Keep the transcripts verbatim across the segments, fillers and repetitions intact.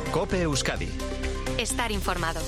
COPE Euskadi. Estar informado.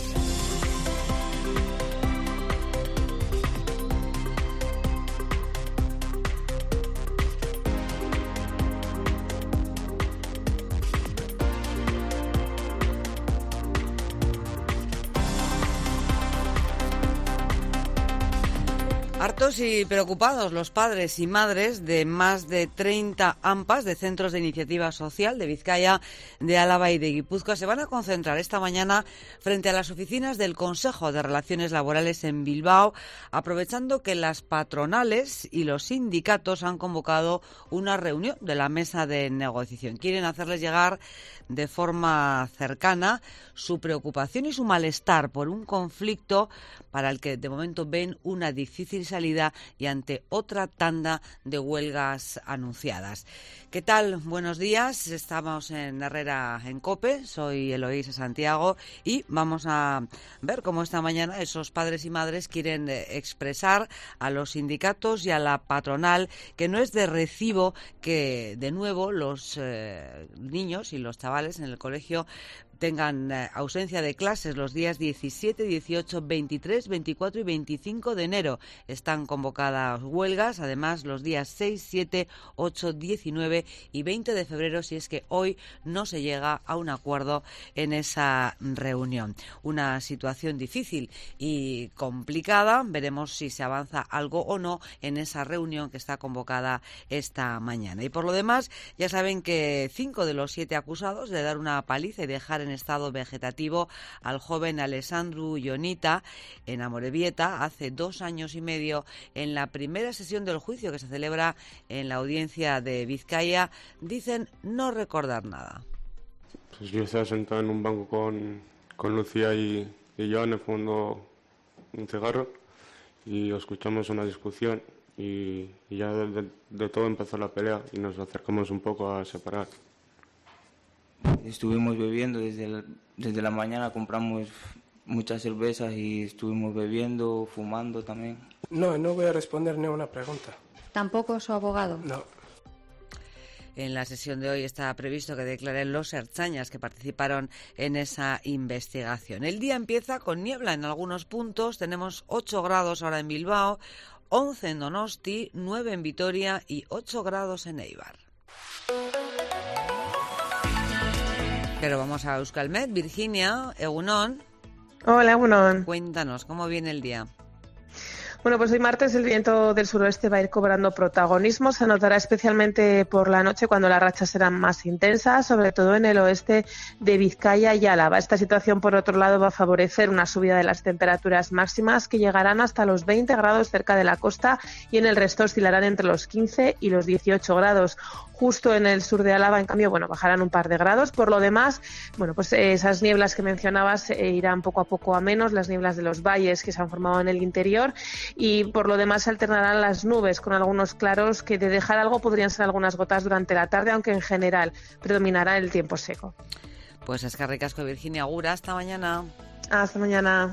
Hartos y preocupados los padres y madres de más de treinta A M P As de centros de iniciativa social de Vizcaya, de Álava y de Guipúzcoa se van a concentrar esta mañana frente a las oficinas del Consejo de Relaciones Laborales en Bilbao, aprovechando que las patronales y los sindicatos han convocado una reunión de la mesa de negociación. Quieren hacerles llegar de forma cercana su preocupación y su malestar por un conflicto para el que de momento ven una difícil salida y ante otra tanda de huelgas anunciadas. ¿Qué tal? Buenos días. Estamos en Herrera en COPE. Soy Eloísa Santiago y vamos a ver cómo esta mañana esos padres y madres quieren expresar a los sindicatos y a la patronal que no es de recibo que de nuevo los eh, niños y los chavales en el colegio tengan eh, ausencia de clases los días diecisiete, dieciocho, veintitrés, veinticuatro y veinticinco de enero. Están convocadas huelgas, además los días seis, siete, ocho, diecinueve y veinte de febrero, si es que hoy no se llega a un acuerdo en esa reunión. Una situación difícil y complicada. Veremos si se avanza algo o no en esa reunión que está convocada esta mañana. Y por lo demás, ya saben que cinco de los siete acusados de dar una paliza y dejar en en estado vegetativo al joven Alessandro Ionita en Amorebieta hace dos años y medio en la primera sesión del juicio que se celebra en la audiencia de Vizcaya, dicen no recordar nada. Pues yo estaba sentado en un banco con, con Lucía y, y yo en el fondo un cigarro y escuchamos una discusión y, y ya de, de, de todo empezó la pelea y nos acercamos un poco a separar. Estuvimos bebiendo desde, el, desde la mañana, compramos muchas cervezas y estuvimos bebiendo, fumando también. No, no voy a responder ni a una pregunta. ¿Tampoco su abogado? No. En la sesión de hoy está previsto que declaren los ertzainas que participaron en esa investigación. El día empieza con niebla en algunos puntos. Tenemos ocho grados ahora en Bilbao, once en Donosti, nueve en Vitoria y ocho grados en Eibar. Pero vamos a Euskalmet. Virginia, Egunon. Hola, Egunon. Cuéntanos, ¿cómo viene el día? Bueno, pues hoy martes el viento del suroeste va a ir cobrando protagonismo. Se notará especialmente por la noche cuando las rachas serán más intensas, sobre todo en el oeste de Vizcaya y Álava. Esta situación, por otro lado, va a favorecer una subida de las temperaturas máximas que llegarán hasta los veinte grados cerca de la costa y en el resto oscilarán entre los quince y los dieciocho grados. Justo en el sur de Álava, en cambio, bueno, bajarán un par de grados. Por lo demás, bueno, pues esas nieblas que mencionabas eh, irán poco a poco a menos, las nieblas de los valles que se han formado en el interior. Y por lo demás se alternarán las nubes con algunos claros que de dejar algo podrían ser algunas gotas durante la tarde, aunque en general predominará el tiempo seco. Pues eskerrik asko, Virginia. Agura, hasta mañana. Hasta mañana.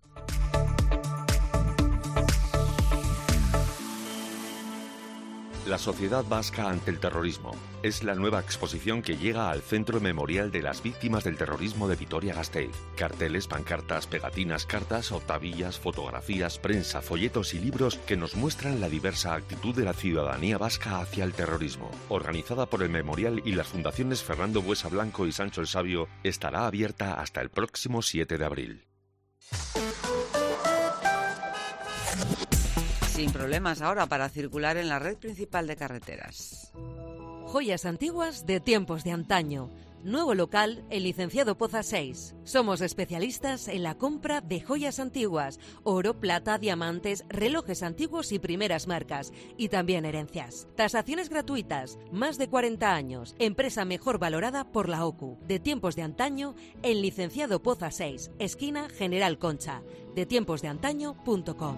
La sociedad vasca ante el terrorismo es la nueva exposición que llega al Centro Memorial de las Víctimas del Terrorismo de Vitoria-Gasteiz. Carteles, pancartas, pegatinas, cartas, octavillas, fotografías, prensa, folletos y libros que nos muestran la diversa actitud de la ciudadanía vasca hacia el terrorismo. Organizada por el Memorial y las fundaciones Fernando Buesa Blanco y Sancho el Sabio, estará abierta hasta el próximo siete de abril. Sin problemas ahora para circular en la red principal de carreteras. Joyas antiguas de tiempos de antaño. Nuevo local, el Licenciado Poza seis. Somos especialistas en la compra de joyas antiguas, oro, plata, diamantes, relojes antiguos y primeras marcas, y también herencias. Tasaciones gratuitas, más de cuarenta años, empresa mejor valorada por la O C U. De tiempos de antaño, el Licenciado Poza seis, esquina General Concha, de tiempos de antaño punto com.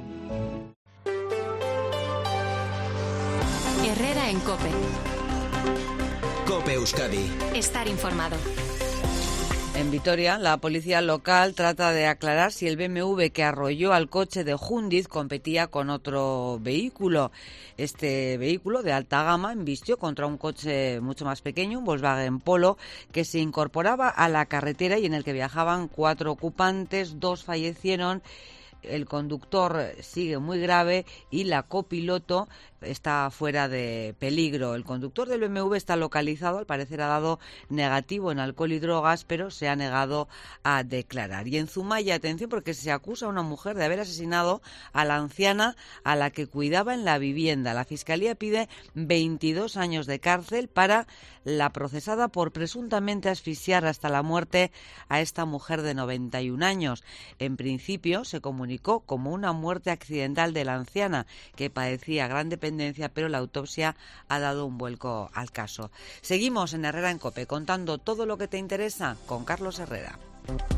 Herrera en COPE. COPE Euskadi. Estar informado. En Vitoria, la policía local trata de aclarar si el B M W que arrolló al coche de Jundiz competía con otro vehículo. Este vehículo de alta gama embistió contra un coche mucho más pequeño, un Volkswagen Polo, que se incorporaba a la carretera y en el que viajaban cuatro ocupantes, dos fallecieron. El conductor sigue muy grave y la copiloto está fuera de peligro. El conductor del B M W está localizado, al parecer ha dado negativo en alcohol y drogas, pero se ha negado a declarar. Y en Zumaya, atención, porque se acusa a una mujer de haber asesinado a la anciana a la que cuidaba en la vivienda. La Fiscalía pide veintidós años de cárcel para la procesada por presuntamente asfixiar hasta la muerte a esta mujer de noventa y un años. En principio se comunicó como una muerte accidental de la anciana, que padecía gran dependencia, pero la autopsia ha dado un vuelco al caso. Seguimos en Herrera en COPE contando todo lo que te interesa con Carlos Herrera.